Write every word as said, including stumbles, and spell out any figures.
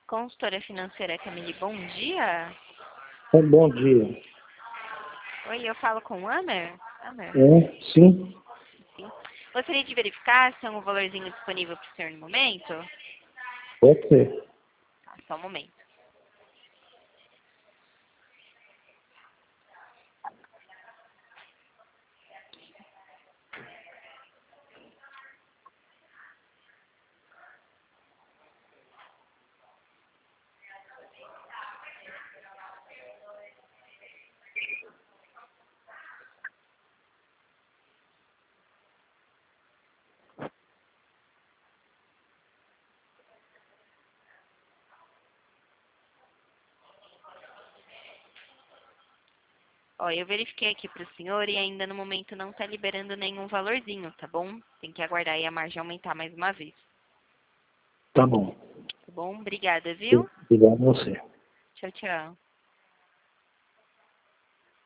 Consultora financeira Camille, bom dia. É, bom dia. Oi, eu falo com o Amer? Amer. É, sim. Sim. Gostaria de verificar se tem um valorzinho disponível para o senhor no momento? Pode ser. Tá, só um momento. Ó, eu verifiquei aqui para o senhor e ainda no momento não está liberando nenhum valorzinho, tá bom? Tem que aguardar aí a margem aumentar mais uma vez. Tá bom. Tá bom? Obrigada, viu? Obrigado a você. Tchau, tchau.